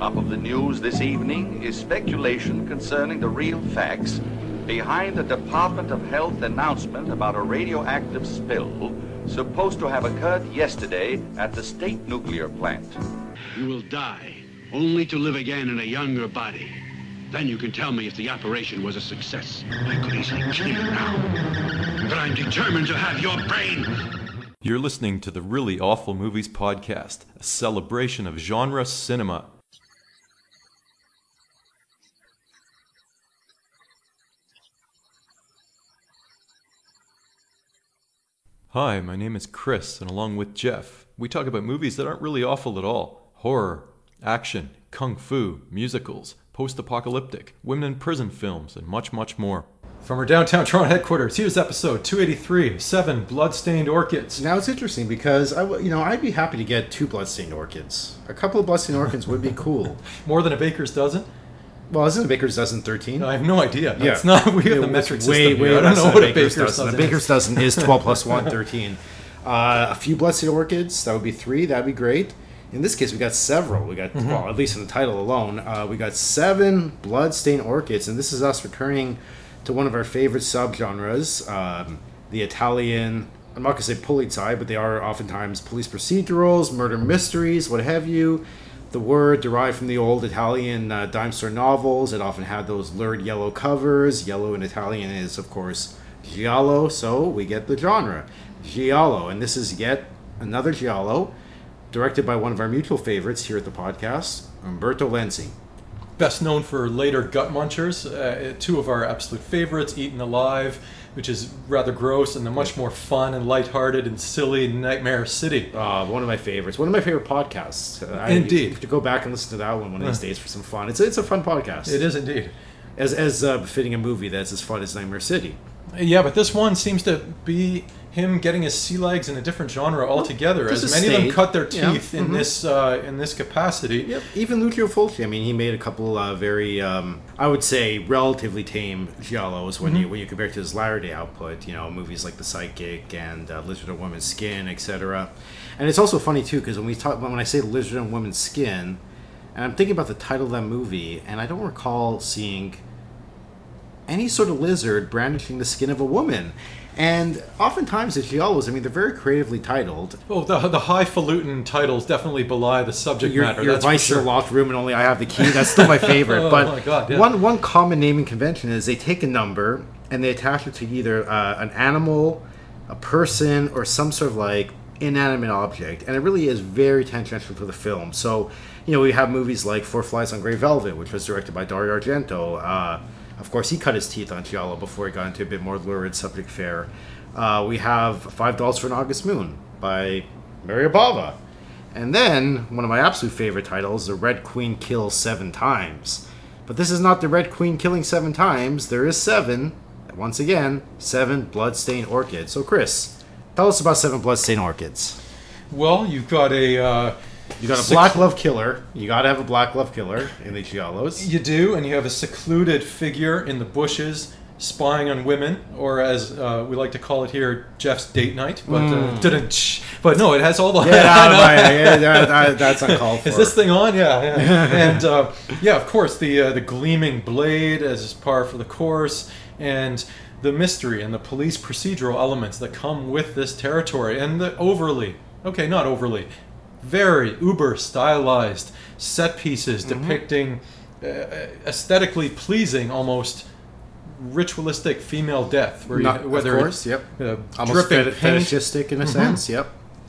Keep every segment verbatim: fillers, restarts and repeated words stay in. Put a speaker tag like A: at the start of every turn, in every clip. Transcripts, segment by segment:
A: Top of the news this evening is speculation concerning the real facts behind the Department of Health announcement about a radioactive spill supposed to have occurred yesterday at the state nuclear plant.
B: You will die, only to live again in a younger body. Then you can tell me if the operation was a success. I could easily kill you now, but I'm determined to have your brain.
C: You're listening to the Really Awful Movies podcast, a celebration of genre cinema. Hi, my name is Chris, and along with Jeff, we talk about movies that aren't really awful at all. Horror, action, kung fu, musicals, post-apocalyptic, women in prison films, and much, much more. From our downtown Toronto headquarters, here's episode two eighty-three, Seven Bloodstained Orchids.
D: Now it's interesting because I, w- you know, I'd be happy to get two Bloodstained Orchids. A couple of Bloodstained Orchids would be cool.
C: More than a baker's dozen?
D: Well, isn't a baker's dozen thirteen?
C: I have no idea.
D: Yeah.
C: It's not, we have
D: It
C: the
D: was
C: metric
D: way,
C: system
D: way
C: here. I don't
D: less
C: know
D: than
C: what
D: a
C: a baker's
D: baker's
C: dozen
D: A baker's
C: is.
D: dozen is twelve plus one, thirteen. Uh, a few Bloodstained Orchids, that would be three, that'd be great. In this case, we got several. We got, mm-hmm. well, at least in the title alone, uh, we got seven Bloodstained Orchids, and this is us returning to one of our favorite subgenres, um, the Italian, I'm not going to say polizei, but they are oftentimes police procedurals, murder mysteries, what have you. The word derived from the old Italian uh, dime store novels. It often had those lurid yellow covers. Yellow in Italian is, of course, giallo, so we get the genre, giallo. And this is yet another giallo, directed by one of our mutual favorites here at the podcast, Umberto Lenzi.
C: Best known for later Gut Munchers, uh, two of our absolute favorites, Eaten Alive, which is rather gross, and the much more fun and lighthearted and silly Nightmare City.
D: Uh, one of my favorites. One of my favorite podcasts. Uh,
C: Indeed.
D: I have to go back and listen to that one one of these days for some fun. It's, it's a fun podcast.
C: It is indeed.
D: As, as uh, befitting a movie that's as fun as Nightmare City.
C: Yeah, but this one seems to be him getting his sea legs in a different genre altogether,
D: Well,
C: as
D: this
C: many
D: is
C: of them
D: staged.
C: cut their
D: Yeah.
C: teeth in
D: Mhm.
C: this uh, in this capacity.
D: Yep. Even Lucio Fulci. I mean, he made a couple uh, very, um, I would say, relatively tame giallos when
C: Mm-hmm.
D: you when you compare it to his latter day output. You know, movies like The Psychic and uh, Lizard and Woman's Skin, et cetera. And it's also funny too because when we talk when I say Lizard and Woman's Skin, and I'm thinking about the title of that movie, and I don't recall seeing any sort of lizard brandishing the skin of a woman. And oftentimes the giallos, I mean, they're very creatively titled.
C: Oh, the the highfalutin titles definitely belie the subject
D: Your,
C: matter.
D: your
C: That's for
D: Vice
C: sure.
D: is a locked room and only I have the key. That's still my favorite.
C: Oh,
D: but
C: my God, yeah.
D: one one common naming convention is they take a number and they attach it to either uh, an animal, a person, or some sort of like inanimate object. And it really is very tangential to the film. So, you know, we have movies like Four Flies on Grey Velvet, which was directed by Dario Argento. Uh, Of course, he cut his teeth on giallo before he got into a bit more lurid subject fare. Uh, we have Five Dollars for an August Moon by Mario Bava. And then, one of my absolute favorite titles, The Red Queen Kills Seven Times. But this is not the Red Queen killing seven times. There is seven, once again, seven Bloodstained Orchids. So, Chris, tell us about Seven Bloodstained Orchids.
C: Well, you've got a... Uh,
D: You got a
C: Sec-
D: black glove killer. You got to have a black glove killer in the giallos.
C: You do, and you have a secluded figure in the bushes spying on women, or as uh, we like to call it here, Jeff's date night. But uh, didn't. But no, it has all the.
D: Yeah, right, yeah, that, that, that's uncalled for.
C: Is this thing on? Yeah, yeah. And uh, yeah, of course, the uh, the gleaming blade as par for the course, and the mystery and the police procedural elements that come with this territory, and the overly, okay, not overly, very uber stylized set pieces
D: Mm-hmm.
C: depicting uh, aesthetically pleasing, almost ritualistic female death, where
D: Not-
C: you, whether
D: of course,
C: it's,
D: yep.
C: uh,
D: Almost
C: dripping
D: fet-
C: paint.
D: fetishistic in a sense, yep.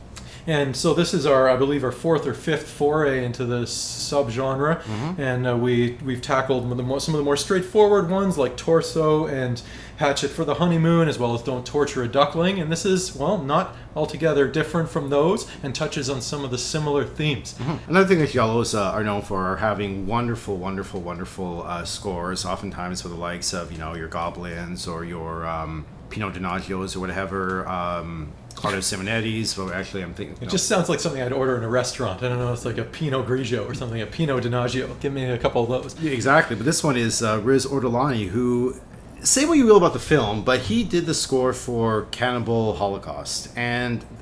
C: And so this is our, I believe, our fourth or fifth foray into this subgenre,
D: Mm-hmm.
C: and uh, we we've tackled the more, some of the more straightforward ones like Torso and Hatchet for the Honeymoon, as well as Don't Torture a Duckling. And this is, well, not altogether different from those, and touches on some of the similar themes.
D: Mm-hmm. Another thing that giallos uh, are known for are having wonderful, wonderful, wonderful uh, scores. Oftentimes for the likes of, you know, your Goblins or your um, Pinot Donagios or whatever. Um, Claudio Simonetti's, but actually I'm thinking...
C: It just sounds like something I'd order in a restaurant. I don't know, it's like a Pinot Grigio or something, a Pinot Donaggio. Give me a couple of those.
D: Yeah, exactly, but this one is uh, Riz Ortolani, who... Say what you will about the film, but he did the score for Cannibal Holocaust. And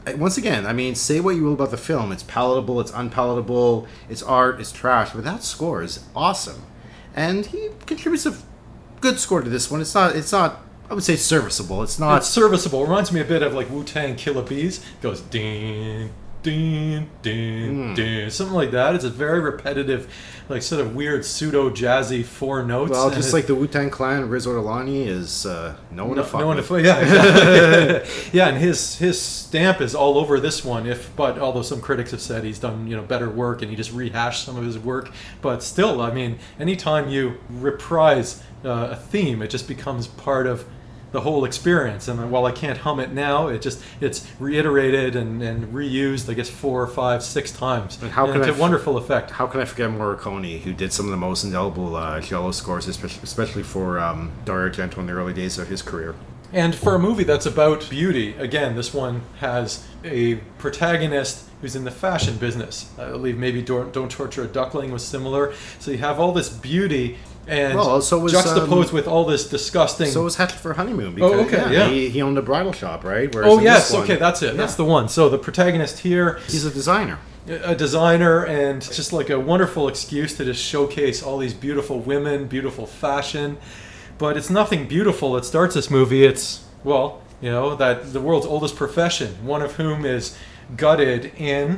D: once again, I mean, say what you will about the film. It's palatable, it's unpalatable, it's art, it's trash. But that score is awesome. And he contributes a good score to this one. It's not, it's not, I would say serviceable. It's not...
E: It's serviceable. It reminds me a bit of like Wu-Tang Killer Bees. It goes ding, ding, ding,
D: Mm.
E: ding. Something like that. It's a very repetitive, like sort of weird pseudo-jazzy four notes.
D: Well,
E: and
D: just
E: it-
D: like the Wu-Tang Clan, Riz Ortolani is uh, no one
E: No,
D: to fuck
E: no one to
D: with.
E: fuck- yeah, exactly. Yeah, and his his stamp is all over this one. If but although some critics have said he's done you know better work and he just rehashed some of his work, but still, I mean, anytime you reprise uh, a theme, it just becomes part of the whole experience. And while I can't hum it now, it just it's reiterated and, and reused, I guess, four, five, six times.
D: And how can
E: to
D: I f-
E: wonderful effect.
D: How can I forget Morricone, who did some of the most indelible uh, cello scores, especially, especially for um, Dario Argento in the early days of his career.
E: And for a movie that's about beauty, again, this one has a protagonist who's in the fashion business. I believe maybe Don't, Don't Torture a Duckling was similar. So you have all this beauty and
D: Well, so was,
E: juxtaposed
D: um,
E: with all this disgusting...
D: So was Hatchet for Honeymoon.
E: Oh,
D: Because,
E: okay, yeah.
D: He, he owned a bridal shop, right? Whereas
E: oh,
D: in
E: yes,
D: this one-
E: okay, that's it.
D: Yeah.
E: That's the one. So the protagonist here...
D: He's a designer.
E: a designer, and just like a wonderful excuse to just showcase all these beautiful women, beautiful fashion. But it's nothing beautiful that starts this movie. It's, well, you know, that the world's oldest profession, one of whom is gutted in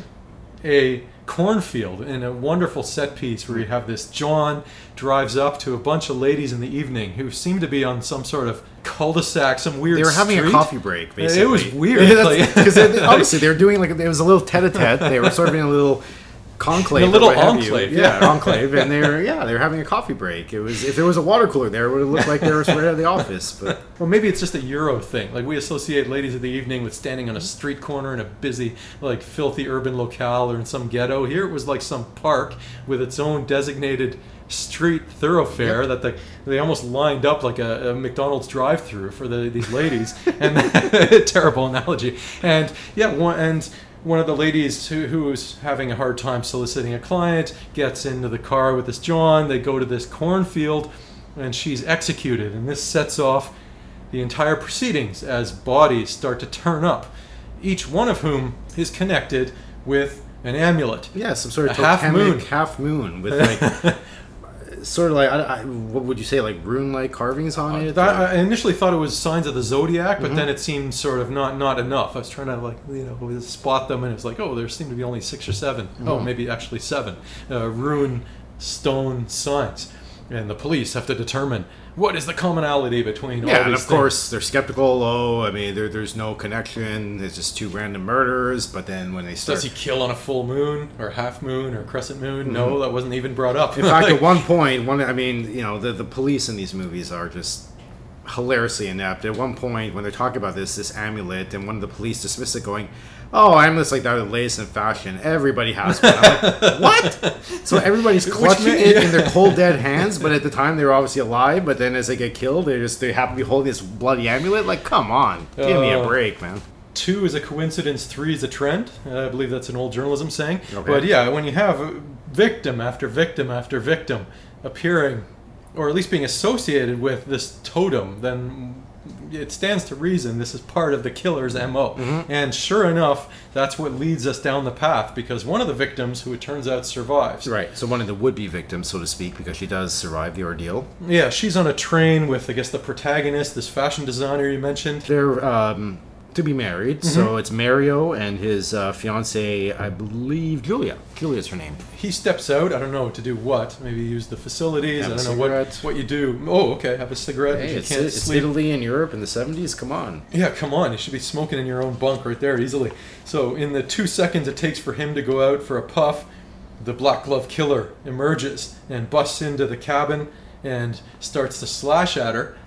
E: a cornfield in a wonderful set piece where you have this John drives up to a bunch of ladies in the evening who seem to be on some sort of cul-de-sac, some weird
D: They were having
E: street.
D: a coffee break, basically.
E: It was weird. Like-
D: Because obviously they were doing like, it was a little tete-a-tete. They were sort of in a little conclave.
E: A little
D: or what have you.
E: enclave,
D: Yeah,
E: yeah.
D: enclave. And they were, yeah, they were having a coffee break. It was, if there was a water cooler there, it would have looked like they were right out of the office. But
E: Well, maybe it's just a Euro thing. Like, we associate ladies of the evening with standing on a street corner in a busy, like, filthy urban locale or in some ghetto. Here it was like some park with its own designated street thoroughfare that the, they almost lined up like a, a McDonald's drive-through for the, these ladies. And terrible analogy. And, yeah, one, and... One of the ladies who, who's having a hard time soliciting a client gets into the car with this John. They go to this cornfield, and she's executed. And this sets off the entire proceedings as bodies start to turn up, each one of whom is connected with an amulet.
D: yeah, some sort of
E: A half
D: totemic
E: moon.
D: half moon with like, sort of like, I, I, what would you say, like rune-like carvings on it?
E: That, I initially thought it was signs of the zodiac, but
D: Mm-hmm.
E: then it seemed sort of not not enough. I was trying to like you know spot them, and it was like, oh, there seem to be only six or seven.
D: Mm-hmm.
E: Oh, maybe actually seven uh, rune stone signs, and the police have to determine what is the commonality between all
D: Yeah,
E: these
D: and of
E: things.
D: course they're skeptical. Oh, I mean, there, there's no connection. It's just two random murders. But then when they start,
E: Does he kill on a full moon or half moon or crescent moon? No, that wasn't even brought up.
D: Mm-hmm. in fact, at one point, one I mean, you know, the the police in these movies are just hilariously inept. At one point, when they're talking about this this amulet, and one of the police dismiss it, going, "Oh, amulets like that are the latest in fashion. Everybody has one." I'm like, what? So everybody's clutching
E: meant-
D: it in their cold dead hands, but at the time they were obviously alive. But then as they get killed, they just they happen to be holding this bloody amulet. Like, come on, give me a
E: Uh,
D: break, man.
E: Two is a coincidence, three is a trend. Uh, I believe that's an old journalism saying.
D: Okay.
E: But yeah, when you have uh, victim after victim after victim appearing, or at least being associated with this totem, then it stands to reason this is part of the killer's M O.
D: Mm-hmm.
E: And sure enough, that's what leads us down the path, because one of the victims, who it turns out survives.
D: Right. So one of the would-be victims, so to speak, because she does survive the ordeal.
E: Yeah, she's on a train with, I guess, the protagonist, this fashion designer you mentioned.
D: They're um, to be married,
E: Mm-hmm.
D: so it's Mario and his uh, fiancee, I believe Julia. Julia's her name.
E: He steps out. I don't know to do what. Maybe use the facilities.
D: Have
E: I
D: a
E: don't know what,
D: cigarette.
E: what you do. Oh, okay. Have a cigarette.
D: Hey,
E: if you
D: it's,
E: can't
D: it's
E: sleep.
D: Italy and Europe in the seventies. Come on.
E: Yeah, come on. You should be smoking in your own bunk right there easily. So in the two seconds it takes for him to go out for a puff, the black glove killer emerges and busts into the cabin and starts to slash at her,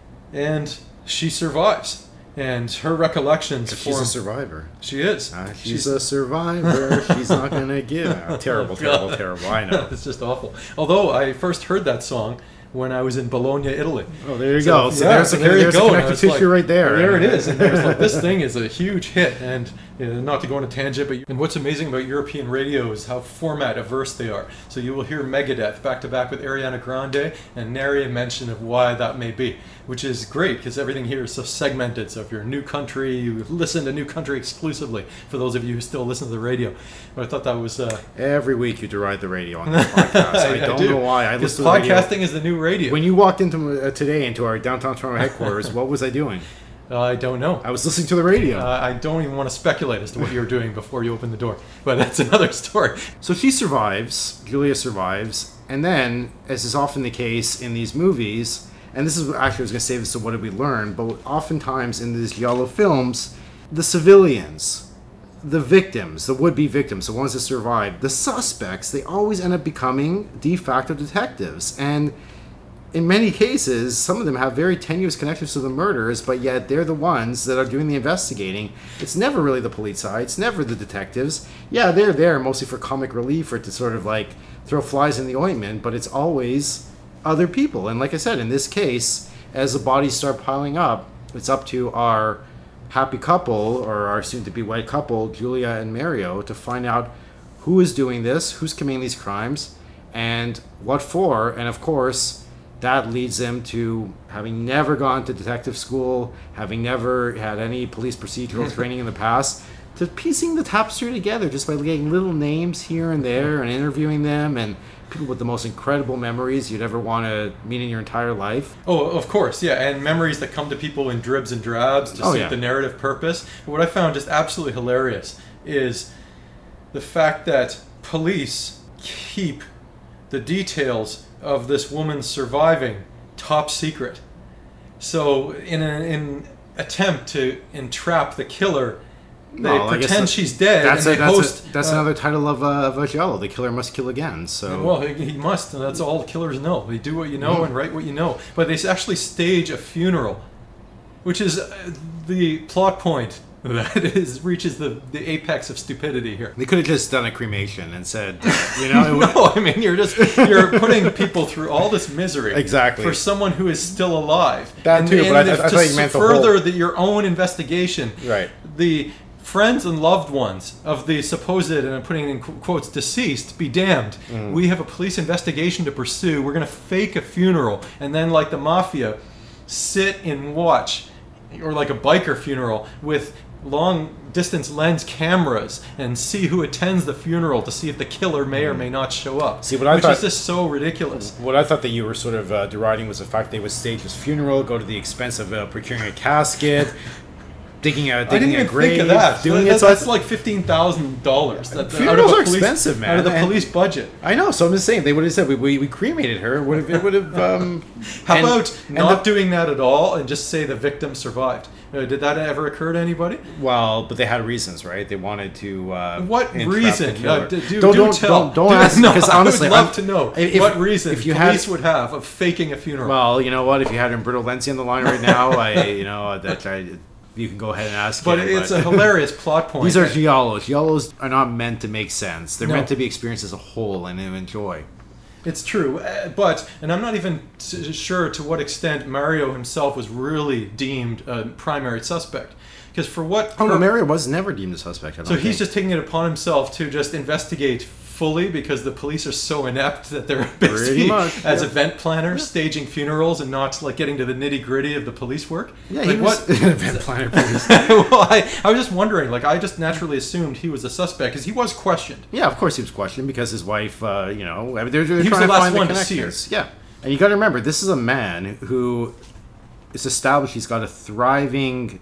E: and she survives. And her recollections
D: She's
E: form.
D: a survivor.
E: She is.
D: Uh, she's, a survivor. She's not gonna give out. Terrible,
E: Oh,
D: terrible,
E: God.
D: terrible. I know.
E: It's just awful. Although I first heard that song when I was in Bologna, Italy.
D: Oh, there you
E: So,
D: go. So
E: yeah,
D: there's,
E: so
D: a,
E: there you
D: there's a
E: go. And I
D: connective
E: was
D: tissue
E: like,
D: right there.
E: There it is. And I was like, this thing is a huge hit. And Uh, not to go on a tangent, but and what's amazing about European radio is how format averse they are. So you will hear Megadeth back to back with Ariana Grande and nary a mention of why that may be, which is great because everything here is so segmented. So if you're a new country, you listen to new country exclusively. For those of you who still listen to the radio, but I thought that was uh,
D: every week you deride the radio on this podcast. I, I don't
E: do.
D: know why. I
E: Because
D: listen to the radio.
E: podcasting is the new radio.
D: When you walked into uh, today into our downtown Toronto headquarters, what was I doing?
E: Uh, I don't know.
D: I was listening to the radio.
E: Uh, I don't even want to speculate as to what you were doing before you opened the door. But that's another story.
D: So she survives, Julia survives, and then, as is often the case in these movies, and this is actually, I was going to say this, so what did we learn? But oftentimes in these giallo films, the civilians, the victims, the would-be victims, the ones that survive, the suspects, they always end up becoming de facto detectives. And in many cases, some of them have very tenuous connections to the murders, but yet they're the ones that are doing the investigating. It's never really the police side. It's never the detectives. Yeah, they're there mostly for comic relief or to sort of like throw flies in the ointment, but it's always other people. And like I said, in this case, as the bodies start piling up, it's up to our happy couple, or our soon-to-be white couple, Julia and Mario, to find out who is doing this, who's committing these crimes, and what for. And of course, that leads them to having never gone to detective school, having never had any police procedural training in the past, to piecing the tapestry together just by getting little names here and there and interviewing them, and people with the most incredible memories you'd ever want to meet in your entire life.
E: Oh, of course, yeah, and memories that come to people in dribs and drabs to
D: Oh,
E: suit
D: yeah.
E: the narrative purpose. What I found just absolutely hilarious is the fact that police keep the details of this woman surviving top secret. So in an in attempt to entrap the killer, they
D: Well, I guess
E: pretend
D: that-
E: she's dead
D: That's,
E: and
D: a,
E: they
D: that's,
E: host...
D: a, that's
E: uh,
D: another title of, uh, of a giallo. The killer must kill again. So
E: Well, he he must, and that's all the killers know. They do what you know and write what you know. But they actually stage a funeral, which is uh, the plot point that is reaches the, the apex of stupidity here.
D: they could have just done a cremation and said, you know, it would,
E: No, I mean you're just you're putting people through all this misery
D: Exactly.
E: for someone who is still alive.
D: That too, but I-
E: if
D: I
E: to
D: thought you meant the
E: further
D: whole-
E: the, your own investigation.
D: Right.
E: The friends and loved ones of the supposed, and I'm putting in qu- quotes, deceased, be damned.
D: Mm.
E: We have a police investigation to pursue. We're going to fake a funeral, and then, like the mafia, sit and watch, or like a biker funeral with long distance lens cameras and see who attends the funeral to see if the killer may or may not show up.
D: See, what I
E: which
D: thought-
E: is just so ridiculous.
D: what I thought that you were sort of uh, deriding was the fact they would stage his funeral, go to the expense of uh, procuring a casket, digging a
E: I
D: digging
E: didn't
D: a
E: even
D: grave,
E: think of that.
D: doing
E: That-
D: it. So
E: that's
D: I-
E: like fifteen thousand dollars.
D: Funerals are expensive, man,
E: Out of the
D: and-
E: police budget.
D: I know. So I'm just saying they would have said we, we, we cremated her. Would have it would have. Um,
E: How
D: and-
E: about
D: and
E: not
D: the-
E: doing that at all and just say the victim survived? Uh, did that ever occur to anybody?
D: Well, but they had reasons, right? They wanted to. Uh,
E: What
D: entrap the
E: reason?
D: killer.
E: Uh, d- do,
D: don't
E: do
D: don't
E: tell.
D: don't, don't
E: Do-
D: ask
E: no,
D: because honestly,
E: I would love
D: I'm-
E: to know
D: if-
E: what reason
D: if you had-
E: police would have of faking a funeral.
D: Well, you know what? If you had Umberto Lenzi on the line right now, I you know that I, you can go ahead and ask
E: but
D: him.
E: it's a hilarious plot point.
D: These are giallos. Giallos are not meant to make sense. They're
E: No.
D: meant to be experienced as a whole and to enjoy.
E: It's true, uh, but and I'm not even s- sure to what extent Mario himself was really deemed a primary suspect, because for what
D: Oh no,
E: pur-
D: Mario was never deemed a suspect. I don't
E: so he's
D: think.
E: just taking it upon himself to just investigate fully because the police are so inept that they're basically
D: much,
E: as
D: yeah.
E: event planners staging funerals and not like getting to the nitty gritty of the police work.
D: yeah,
E: like
D: he was an event planner. Police.
E: well, I, I was just wondering. Like, I just naturally assumed he was a suspect because he was questioned.
D: Yeah, of course he was questioned because his wife, uh, you know, I mean, they're, they're
E: He was
D: trying
E: the
D: to
E: last
D: find
E: one
D: the
E: to see her.
D: connections. Yeah, and you got to remember, this is a man who is established. He's got a thriving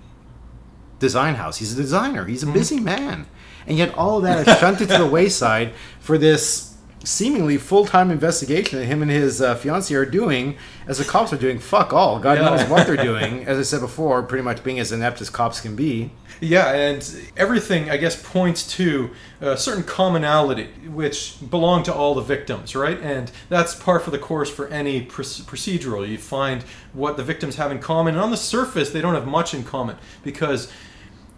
D: design house. He's a designer. He's a
E: Mm-hmm.
D: busy man, and yet all of that is shunted to the wayside for this seemingly full-time investigation that him and his uh, fiancée are doing, as the cops are doing fuck all. God
E: Yeah.
D: knows what they're doing. As I said before, pretty much being as inept as cops can be.
E: Yeah, and everything, I guess, points to a certain commonality which belong to all the victims, right? And that's par for the course for any pr- procedural. You find what the victims have in common, and on the surface, they don't have much in common because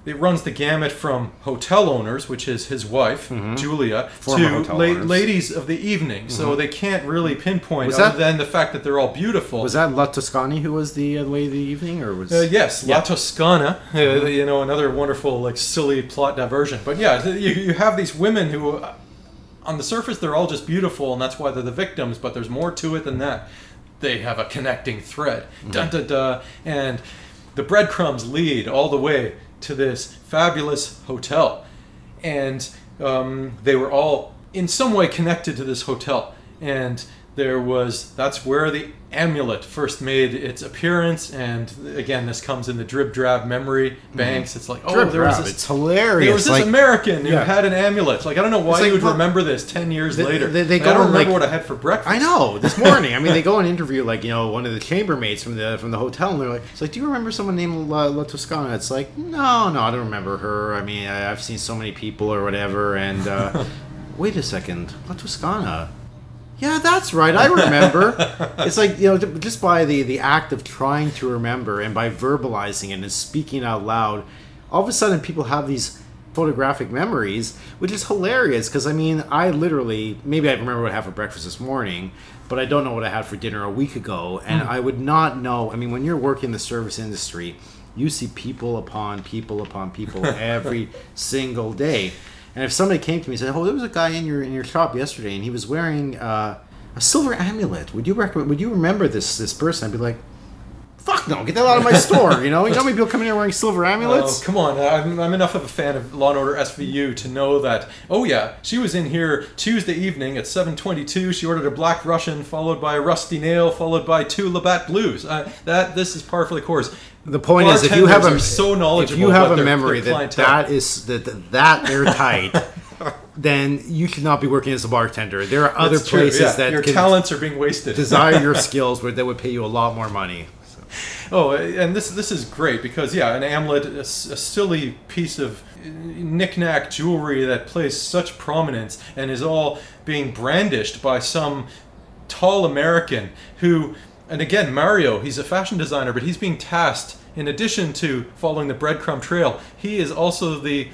E: it runs the gamut from hotel owners, which is his wife,
D: Mm-hmm.
E: Julia,
D: Former
E: to
D: hotel
E: la-
D: owners.
E: ladies of the evening. So they can't really pinpoint
D: Was
E: other
D: that-
E: than the fact that they're all beautiful.
D: Was that La Toscani who was the uh, lady of the evening, or was?
E: Uh, yes,
D: Yeah.
E: La Toscana, uh, you know, another wonderful, like, silly plot diversion. But yeah, th- you, you have these women who, uh, on the surface, they're all just beautiful, and that's why they're the victims, but there's more to it than that. They have a connecting thread. Dun, dun, dun. And the breadcrumbs lead all the way to this fabulous hotel. And um, they were all in some way connected to this hotel. And there was, that's where the amulet first made its appearance. And again, this comes in the drib drab memory banks. It's like, oh,
D: Drip
E: there was
D: Drab,
E: this,
D: it's hilarious.
E: there was this
D: like,
E: American who
D: Yeah.
E: had an amulet. Like, I don't know why
D: It's like,
E: you would
D: well,
E: remember this ten years
D: they-
E: later.
D: they- they
E: Like,
D: go
E: I don't
D: on,
E: remember
D: like-
E: what I had for breakfast.
D: I know. This morning, I mean, they go and interview like you know one of the chambermaids from the from the hotel, and they're like, "It's like, do you remember someone named La, La Toscana?" It's like, no, no, I don't remember her. I mean, I, I've seen so many people or whatever. And uh, wait a second, La Toscana. Yeah, that's right. I remember. It's like, you know, just by the the act of trying to remember and by verbalizing it and speaking out loud, all of a sudden people have these photographic memories, which is hilarious because I mean, I literally maybe I remember what I had for breakfast this morning, but I don't know what I had for dinner a week ago, and I would not know. I mean, when you're working the service industry, you see people upon people upon people every single day. And if somebody came to me and said, "Oh, there was a guy in your in your shop yesterday, and he was wearing uh, a silver amulet. Would you recommend? Would you remember this this person?" I'd be like, "Fuck no! Get that out of my store!" You know, you know how many people come in here wearing silver amulets?
E: Oh, come on. I'm, I'm enough of a fan of Law and Order S V U to know that, oh yeah, she was in here Tuesday evening at seven twenty-two. She ordered a Black Russian, followed by a Rusty Nail, followed by two Labatt Blues. Uh, that This is par for the course.
D: The point is, if you have a
E: Bartenders are so knowledgeable
D: if you have
E: about
D: a
E: their-
D: memory
E: their
D: that
E: clientele.
D: that is that that, that airtight, then you should not be working as a bartender. There are other
E: It's true,
D: places
E: yeah.
D: that
E: your
D: can
E: talents are being wasted.
D: desire your skills where that would pay you a lot more money. So.
E: Oh, and this this is great because yeah, an amulet, a, s- a silly piece of knick-knack jewelry that plays such prominence and is all being brandished by some tall American who, and again, Mario, he's a fashion designer, but he's being tasked, in addition to following the breadcrumb trail, he is also the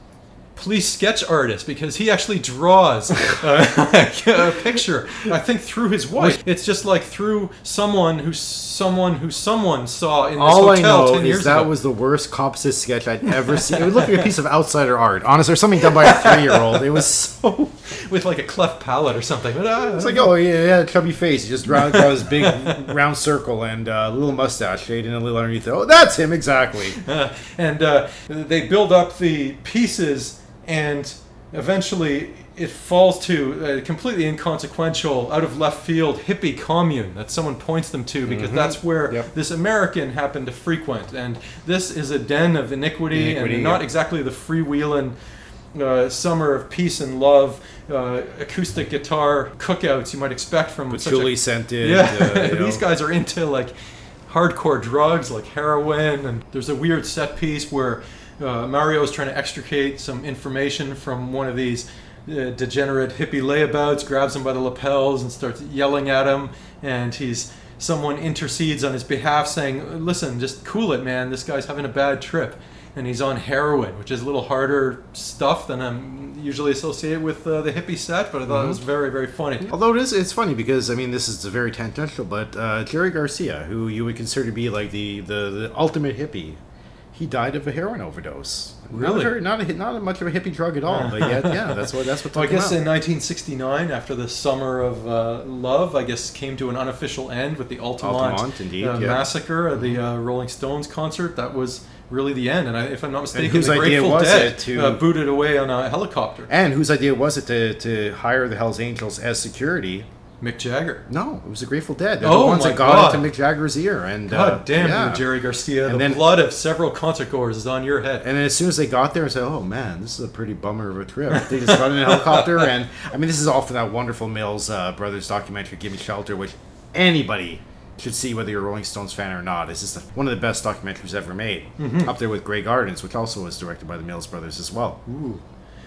E: police sketch artist because he actually draws uh, a picture, I think, through his wife. It's just like through someone who someone who someone saw in this
D: All I
E: hotel
D: know
E: ten years
D: is that
E: ago.
D: was the worst composite sketch I'd ever seen. It would look like a piece of outsider art. Honestly, or something done by a three-year-old. It was so.
E: with like a cleft palate or something. But, uh,
D: It's like, oh, yeah, he had a chubby face. He just round draw this big round circle and uh, a little mustache shading a little underneath it. Oh, that's him exactly.
E: Uh, and uh, they build up the pieces, and eventually it falls to a completely inconsequential, out of left field hippie commune that someone points them to because that's where
D: Yep.
E: this American happened to frequent. And this is a den of iniquity,
D: Iniquity,
E: and not
D: yeah.
E: exactly the freewheeling uh, summer of peace and love, uh, acoustic guitar cookouts you might expect from such a
D: Patchouli scented.
E: yeah,
D: uh, you know.
E: these guys are into like hardcore drugs like heroin, and there's a weird set piece where uh, Mario is trying to extricate some information from one of these uh, degenerate hippie layabouts, grabs him by the lapels and starts yelling at him, and he's someone intercedes on his behalf saying, listen, just cool it, man, this guy's having a bad trip. And he's on heroin, which is a little harder stuff than I'm usually associated with uh, the hippie set, but I thought it was very, very funny.
D: Although it is, it's funny because I mean this is very tangential, but uh, Jerry Garcia, who you would consider to be like the, the, the ultimate hippie, he died of a heroin overdose. Not
E: Really?
D: a very, not a not a much of a hippie drug at all, but yet yeah, that's what that's what.
E: Well, I
D: took him
E: guess
D: out.
E: in nineteen sixty-nine, after the summer of uh, love, I guess came to an unofficial end with the Altamont,
D: Altamont, indeed,
E: uh,
D: yeah.
E: massacre at the uh, Rolling Stones concert. That was really the end. And I, if I'm not mistaken,
D: whose
E: the
D: idea
E: Grateful
D: was
E: Dead
D: it to-
E: uh, booted away on a helicopter.
D: And whose idea was it to, to hire the Hells Angels as security?
E: Mick Jagger.
D: No, it was the Grateful Dead. They're
E: Oh
D: the ones
E: my
D: that got
E: God.
D: into Mick Jagger's ear. And
E: God
D: uh,
E: damn
D: yeah.
E: you, Jerry Garcia.
D: And
E: the
D: then-
E: blood of several concert goers is on your head.
D: And then as soon as they got there, I said, "Oh man, this is a pretty bummer of a trip." They just got in a helicopter, and I mean, this is all from that wonderful Mills uh, Brothers documentary, "Give Me Shelter," which anybody should see, whether you're a Rolling Stones fan or not. It's just one of the best documentaries ever made,
E: Mm-hmm.
D: up there with Grey Gardens, which also was directed by the Mills Brothers as well.
E: Ooh.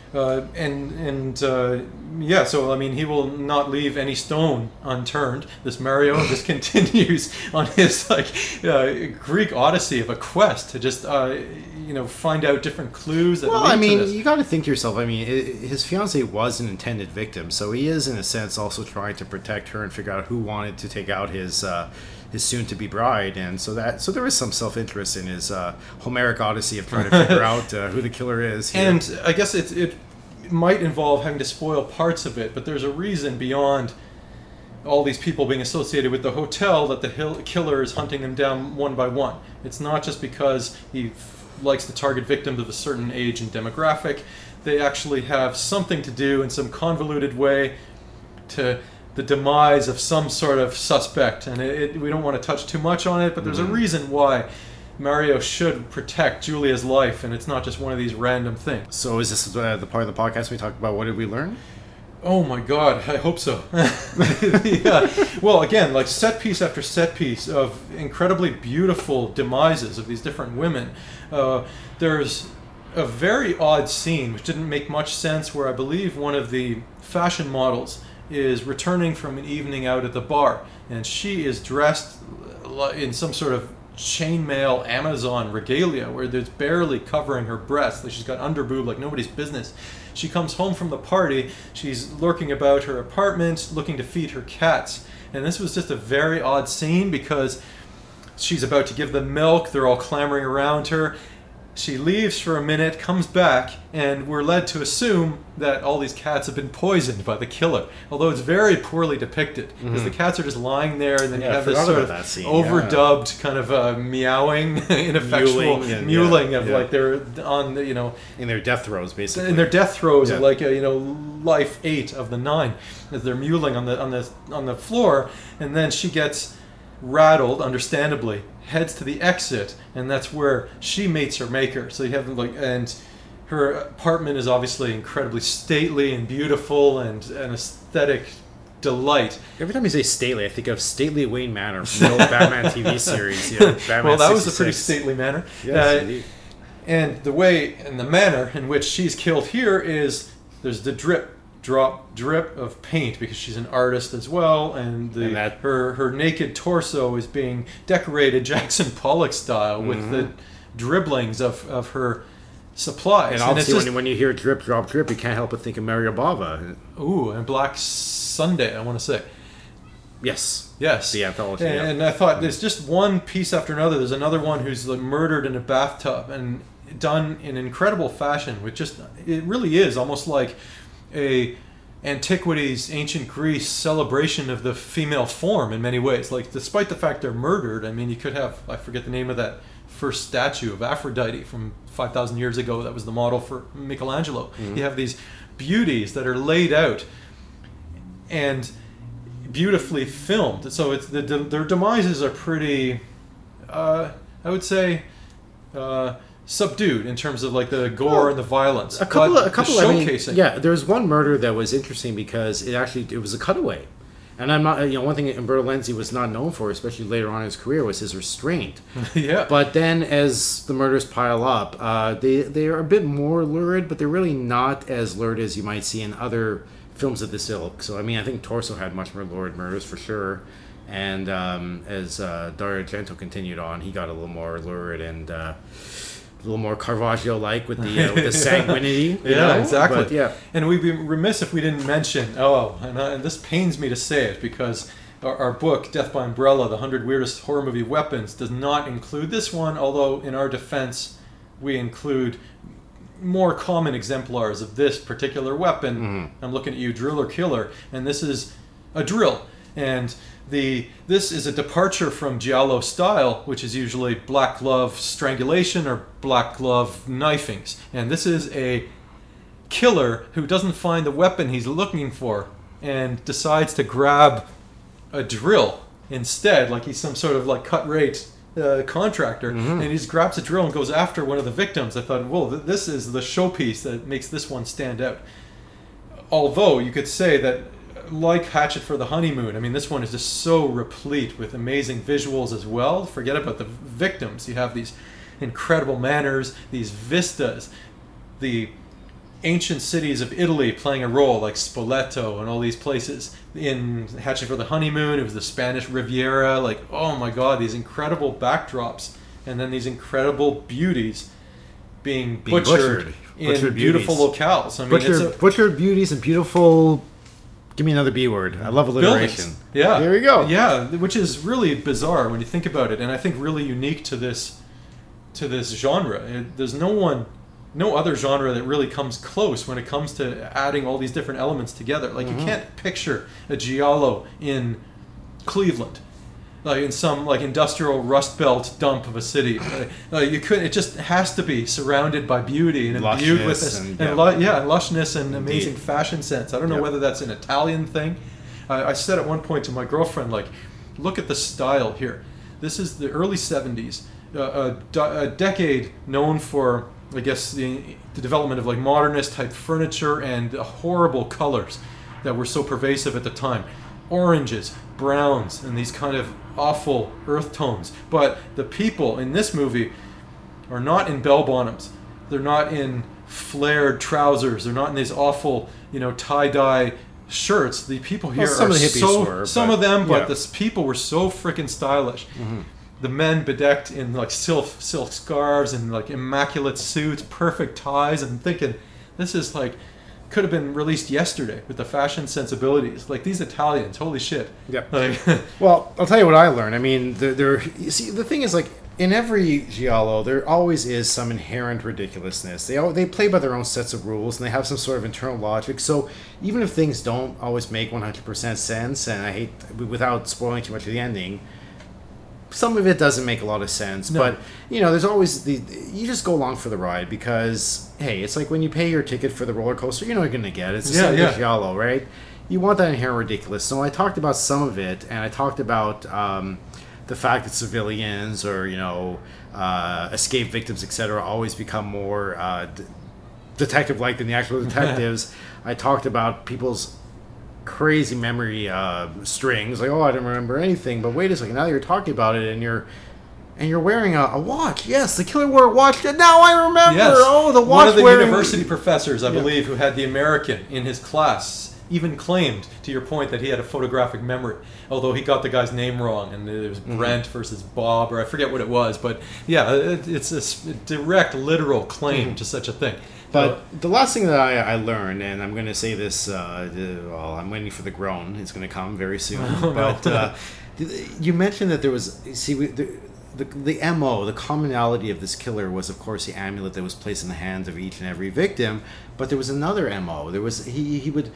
E: Uh, and and uh, yeah, so I mean, he will not leave any stone unturned. This Mario just continues on his like uh, Greek Odyssey of a quest to just uh, you know find out different clues. That
D: Well,
E: lead
D: I mean,
E: to this.
D: you got to think to yourself. I mean, i his fiance was an intended victim, so he is, in a sense, also trying to protect her and figure out who wanted to take out his uh, his soon-to-be bride, and so that so there is some self-interest in his uh, Homeric Odyssey of trying to figure out uh, who the killer is. Here.
E: And I guess it it might involve having to spoil parts of it, but there's a reason beyond all these people being associated with the hotel that the hill- killer is hunting them down one by one. It's not just because he f- likes to target victims of a certain age and demographic. They actually have something to do in some convoluted way to the demise of some sort of suspect. And it, it, we don't want to touch too much on it, but there's
D: Mm-hmm.
E: a reason why Mario should protect Julia's life, and it's not just one of these random things.
D: So is this uh, the part of the podcast we talk about what did we learn?
E: Oh my god, I hope so. Yeah. Well, again, like set piece after set piece of incredibly beautiful demises of these different women. Uh, there's a very odd scene which didn't make much sense where I believe one of the fashion models is returning from an evening out at the bar, and she is dressed in some sort of chainmail Amazon regalia where there's barely covering her breasts. Like she's got underboob like nobody's business. She comes home from the party. She's lurking about her apartment, looking to feed her cats. And this was just a very odd scene because she's about to give them milk. They're all clamoring around her. She leaves for a minute, comes back, and we're led to assume that all these cats have been poisoned by the killer. Although it's very poorly depicted, because the cats are just lying there, and then
D: Yeah,
E: you
D: I
E: have this
D: forgot
E: sort
D: about
E: of
D: that scene,
E: overdubbed kind of uh, meowing, ineffectual
D: Mewling and-
E: mewling
D: yeah,
E: of
D: yeah.
E: like they're on the, you know,
D: In their death throes, basically.
E: in their death throes of
D: Yeah.
E: like a, you know life eight of the nine as they're mewling on the on the on the floor, and then she gets rattled, understandably, heads to the exit, and that's where she meets her maker. So you have like, and her apartment is obviously incredibly stately and beautiful and an aesthetic delight.
D: Every time you say stately, I think of Stately Wayne Manor from the old Batman T V series. You know, Batman
E: Well, that was a pretty
D: sixty-six.
E: stately manner.
D: Yes,
E: Uh,
D: indeed.
E: And the way and the manner in which she's killed here is there's the drip, drop, drip of paint because she's an artist as well, and the
D: And that-
E: her her naked torso is being decorated Jackson Pollock style with the dribblings of, of her supplies.
D: And
E: it's
D: obviously,
E: just,
D: when, when you hear drip, drop, drip, you can't help but think of Mario Bava.
E: ooh, and Black Sunday, I want to say.
D: Yes.
E: Yes.
D: The anthology,
E: And,
D: yeah.
E: and I thought there's just one piece after another. There's another one who's like murdered in a bathtub and done in incredible fashion with just, it really is almost like a antiquities, ancient Greece celebration of the female form in many ways. Like, despite the fact they're murdered, I mean, you could have, I forget the name of that first statue of Aphrodite from five thousand years ago that was the model for Michelangelo.
D: Mm-hmm.
E: You have these beauties that are laid out and beautifully filmed. So it's the, their demises are pretty, uh, I would say, uh, subdued in terms of like the gore
D: Well,
E: and the violence.
D: A couple,
E: But
D: of, a couple.
E: the
D: I mean,
E: showcasing.
D: yeah, there was one murder that was interesting because it actually it was a cutaway, and I'm not. You know, one thing Umberto Lenzi was not known for, especially later on in his career, was his restraint.
E: yeah.
D: But then, as the murders pile up, uh, they they are a bit more lurid, but they're really not as lurid as you might see in other films of this ilk. So, I mean, I think Torso had much more lurid murders for sure. And um, as uh, Dario Argento continued on, he got a little more lurid and uh, a little more Caravaggio-like with the uh, with the sanguinity. you
E: Yeah,
D: know?
E: exactly.
D: But, yeah.
E: And we'd be remiss if we didn't mention, oh, and, uh, and this pains me to say it because our, our book, Death by Umbrella, The one hundred Weirdest Horror Movie Weapons, does not include this one, although in our defense, we include more common exemplars of this particular weapon.
D: Mm-hmm.
E: I'm looking at you, Drill or Killer, and this is a drill. And the this is a departure from giallo style, which is usually black glove strangulation or black glove knifings. And this is a killer who doesn't find the weapon he's looking for and decides to grab a drill instead, like he's some sort of like cut rate uh, contractor, and he just grabs a drill and goes after one of the victims. I thought, well, th- this is the showpiece that makes this one stand out. Although you could say that, like Hatchet for the Honeymoon, I mean, this one is just so replete with amazing visuals as well. Forget about the victims. You have these incredible manners, these vistas, the ancient cities of Italy playing a role, like Spoleto and all these places. In Hatching for the Honeymoon, it was the Spanish Riviera. Like, oh my God, these incredible backdrops, and then these incredible beauties being,
D: Being
E: butchered,
D: butchered.
E: in
D: Butchered
E: beautiful
D: beauties.
E: locales. I mean,
D: Butchered,
E: it's a,
D: butchered beauties and beautiful. Give me another B word. I love alliteration.
E: buildings. Yeah,
D: There we go.
E: Yeah, which is really bizarre when you think about it, and I think really unique to this to this genre. It, there's no one, no other genre that really comes close when it comes to adding all these different elements together. Like
D: Mm-hmm.
E: you can't picture a giallo in Cleveland, like in some like industrial Rust Belt dump of a city. Like, like you could. It just has to be surrounded by beauty and imbued with
D: Lushness
E: this,
D: and,
E: and,
D: yeah.
E: lu- yeah, lushness and
D: Indeed.
E: amazing fashion sense. I don't know
D: Yep.
E: whether that's an Italian thing. I, I said at one point to my girlfriend, like, look at the style here. This is the early seventies, uh, a, de- a decade known for, I guess, the, the development of like modernist type furniture and uh, horrible colors that were so pervasive at the time. Oranges, browns, and these kind of awful earth tones. But the people in this movie are not in bell bottoms. They're not in flared trousers. They're not in these awful, you know, tie-dye shirts. The people here
D: Well, some
E: are
D: of the hippies so
E: so
D: were,
E: some
D: but-
E: of them, but
D: yeah.
E: the s- people were so freaking stylish. The men bedecked in like silk silk scarves and like immaculate suits, perfect ties. I'm thinking, this is like could have been released yesterday with the fashion sensibilities. Like these Italians, holy shit.
D: Yep.
E: Like,
D: Well, I'll tell you what I learned. I mean, there, there. You see, the thing is, like in every giallo, there always is some inherent ridiculousness. They all, they play by their own sets of rules, and they have some sort of internal logic. So even if things don't always make one hundred percent sense, and I hate without spoiling too much of the ending, some of it doesn't make a lot of sense.
E: No.
D: But you know, there's always the you just go along for the ride because hey, it's like when you pay your ticket for the roller coaster, you know what you're gonna get. It's the
E: Yeah,
D: same
E: yeah.
D: with giallo, right? You want that inherent ridiculous. So I talked about some of it, and I talked about um, the fact that civilians or you know uh, escape victims, et cetera, always become more uh, d- detective-like than the actual detectives. I talked about people's crazy memory uh, strings, like oh, I don't remember anything. But wait a second, now you're talking about it, and you're and you're wearing a, a watch. Yes, the killer wore a watch. Now I remember.
E: yes.
D: Oh, the watch
E: One of the
D: wearing.
E: university professors, I
D: Yeah.
E: believe, who had the American in his class, even claimed, to your point, that he had a photographic memory. Although he got the guy's name wrong, and it was
D: Mm-hmm.
E: Brent versus Bob, or I forget what it was. But yeah, it, it's a s- direct, literal claim to such a thing.
D: But
E: Uh,
D: the last thing that I, I learned, and I'm going to say this, uh, the- well, I'm waiting for the groan. It's going to come very soon.
E: Oh, no.
D: But uh, you mentioned that there was, see, we, the, the, the M O, the commonality of this killer was, of course, the amulet that was placed in the hands of each and every victim. But there was another M O. There was he he would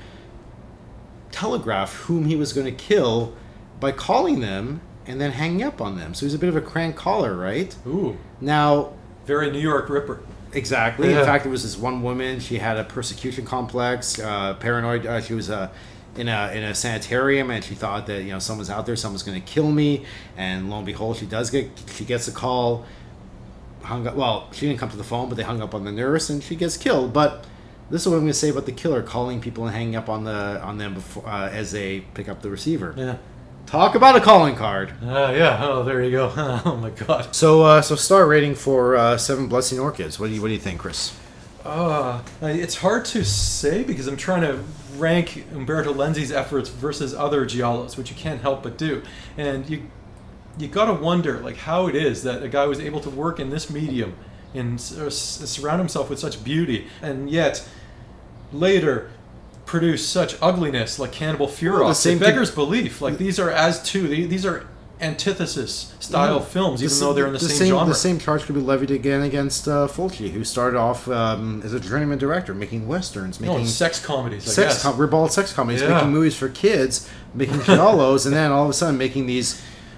D: telegraph whom he was going to kill by calling them and then hanging up on them. So he's a bit of a crank caller, right?
E: ooh,
D: Now,
E: very New York Ripper.
D: exactly.
E: Yeah.
D: In fact, there was this one woman. She had a persecution complex, uh, paranoid. Uh, she was uh, in a in a sanitarium, and she thought that you know someone's out there, someone's going to kill me. And lo and behold, she does get she gets a call. Hung up. Well, she didn't come to the phone, but they hung up on the nurse, and she gets killed. But this is what I'm going to say about the killer calling people and hanging up on the on them before uh, as they pick up the receiver.
E: Yeah.
D: Talk about a calling card.
E: Uh, yeah. Oh, there you go. Oh my God.
D: So, uh, so star rating for uh, Seven Bloodstained Orchids. What do you what do you think, Chris?
E: Uh, it's hard to say because I'm trying to rank Umberto Lenzi's efforts versus other giallos, which you can't help but do. And you you gotta wonder like how it is that a guy was able to work in this medium and s- uh, s- surround himself with such beauty, and yet later produce such ugliness like Cannibal Ferox.
D: Well, the same
E: it beggars belief. Like these are as two. they- These are antithesis style films, even
D: The
E: though
D: s-
E: they're in the, same, genre.
D: The same charge could be levied again against uh, Fulci, who started off um, as a journeyman director, making westerns,
E: no,
D: making
E: sex comedies. I
D: sex,
E: guess.
D: com- ribald sex comedies,
E: Yeah.
D: making movies for kids, making giallos, and then all of a sudden making these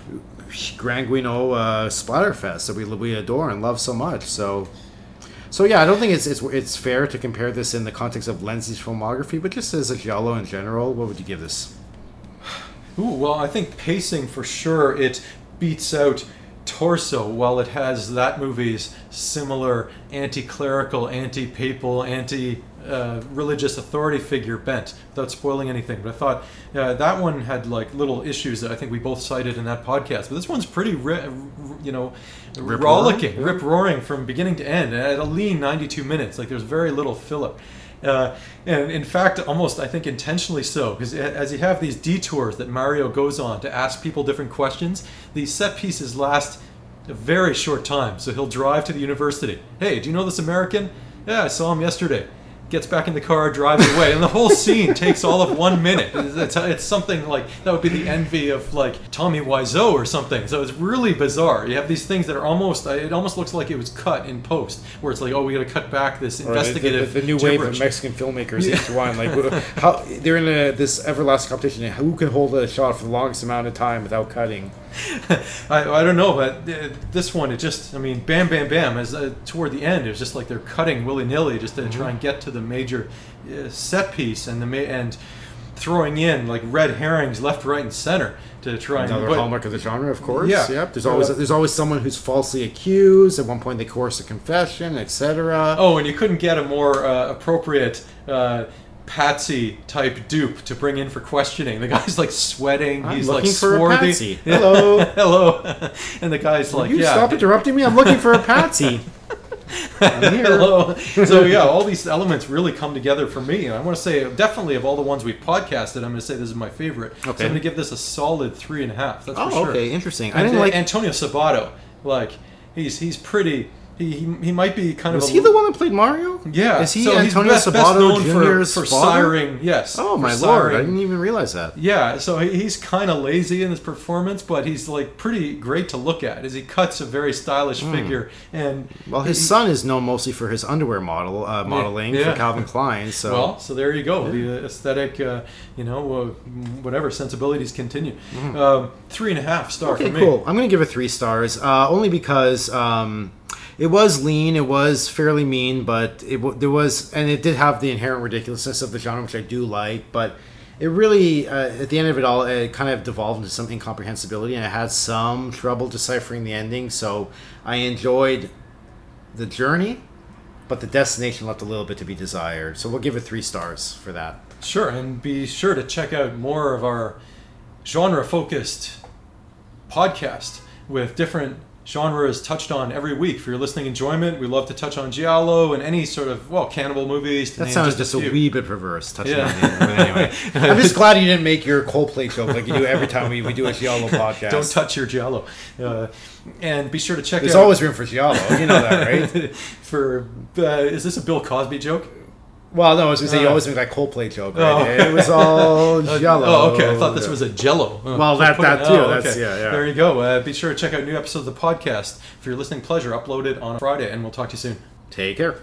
D: Gran Guino uh, splatterfests that we we adore and love so much. So, so yeah, I don't think it's it's it's fair to compare this in the context of Lenzi's filmography, but just as a giallo in general, what would you give this?
E: Ooh, well, I think pacing for sure it beats out Torso, while it has that movie's similar anti-clerical, anti-papal, anti-religious authority figure bent, without spoiling anything. But I thought uh, that one had like little issues that I think we both cited in that podcast. But this one's pretty, ri- you know,
D: Rip-roaring?
E: rollicking, rip-roaring from beginning to end at a lean ninety-two minutes. Like there's very little filler. Uh, and in fact, almost I think intentionally so, because as you have these detours that Mario goes on to ask people different questions, these set pieces last a very short time. So he'll drive to the university. Hey, do you know this American? Yeah, I saw him yesterday. Gets back in the car, drives away, and the whole scene takes all of one minute. It's, it's something like that would be the envy of like Tommy Wiseau or something. So it's really bizarre. You have these things that are almost, it almost looks like it was cut in post, where it's like, oh, we got to cut back this
D: Or the-
E: investigative.
D: The, the, the new wave
E: gibberish.
D: of Mexican filmmakers, each one like wh- how they're in a, this everlasting competition. Who can hold a shot for the longest amount of time without cutting?
E: I, I don't know, but uh, this one, it just, I mean, bam, bam, bam. As uh, toward the end, it was just like they're cutting willy nilly just to
D: Mm-hmm.
E: try and get to the major uh, set piece and the ma- and throwing in like red herrings left, right, and center to try and.
D: Another
E: but-
D: hallmark of the genre, of course.
E: Yeah.
D: Yep. There's always
E: Uh,
D: there's always someone who's falsely accused. At one point, they coerce a confession, et cetera.
E: Oh, and you couldn't get a more uh, appropriate uh, Patsy type dupe to bring in for questioning. The guy's like sweating.
D: I'm
E: He's
D: looking
E: like
D: for a
E: swarthy.
D: Patsy. Hello.
E: Hello. And the guy's like,
D: you
E: yeah.
D: stop interrupting me. I'm looking for a patsy. I'm here.
E: Hello. So yeah, all these elements really come together for me. And I want to say, definitely of all the ones we've podcasted, I'm going to say this is my favorite. So I'm
D: Okay.
E: going to give this a solid three and a half. That's
D: Oh,
E: for sure.
D: okay, interesting. I
E: And,
D: didn't
E: uh,
D: like.
E: Antonio Sabato. Like he's he's pretty. He he, he might be kind
D: Was
E: of.
D: he
E: a,
D: the one that played Mario?
E: Yeah.
D: Is he
E: so
D: Antonio
E: he's best,
D: Sabato
E: best known
D: Junior's
E: for, for
D: father?
E: siring? Yes.
D: Oh
E: for
D: my lord! I
E: siring.
D: didn't even realize that.
E: Yeah, so he- he's kind of lazy in his performance, but he's like pretty great to look at as he cuts a very stylish figure. And
D: Hmm. Well, his
E: he-
D: son is known mostly for his underwear model uh, modeling
E: yeah.
D: for Calvin Klein. So
E: Well, so there you go. The aesthetic, uh, you know, uh, whatever sensibilities continue. Um, three and a half star
D: Mm-hmm. okay,
E: for me.
D: cool. I'm going to give it three stars, uh, only because um, it was lean, it was fairly mean, but it w- there was, and it did have the inherent ridiculousness of the genre, which I do like. But it really, uh, at the end of it all, it kind of devolved into some incomprehensibility, and I had some trouble deciphering the ending. So I enjoyed the journey, but the destination left a little bit to be desired. So we'll give it three stars for that.
E: Sure, and be sure to check out more of our genre-focused podcast with different genres touched on every week for your listening enjoyment. We love to touch on giallo and any sort of, well, cannibal movies. To
D: That
E: name
D: sounds
E: just
D: just a
E: few.
D: wee bit perverse. Touching
E: Yeah.
D: on the but anyway. I'm just glad you didn't make your Coldplay joke like you do every time we, we do a Giallo podcast.
E: Don't touch your giallo. Uh, and be sure to check
D: There's
E: out...
D: always room for Giallo. You know that, right?
E: for uh, is this a Bill Cosby joke?
D: Well, no, I was going to say you
E: Uh,
D: always make that Coldplay joke, right?
E: Oh.
D: It was all Giallo.
E: Oh, okay. I thought this was a Jello. Oh,
D: Well,
E: just
D: that-
E: put
D: that
E: it-
D: too.
E: oh,
D: That's-
E: okay.
D: yeah, yeah.
E: There you go. Uh, be sure to check out new episodes of the podcast for your listening pleasure. Uploaded on Friday, and we'll talk to you soon.
D: Take care.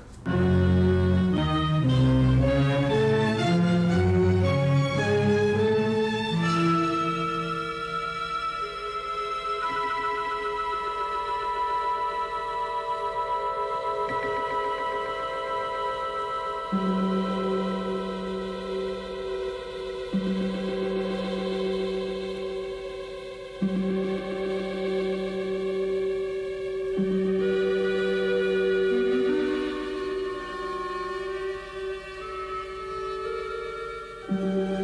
F: Thank you.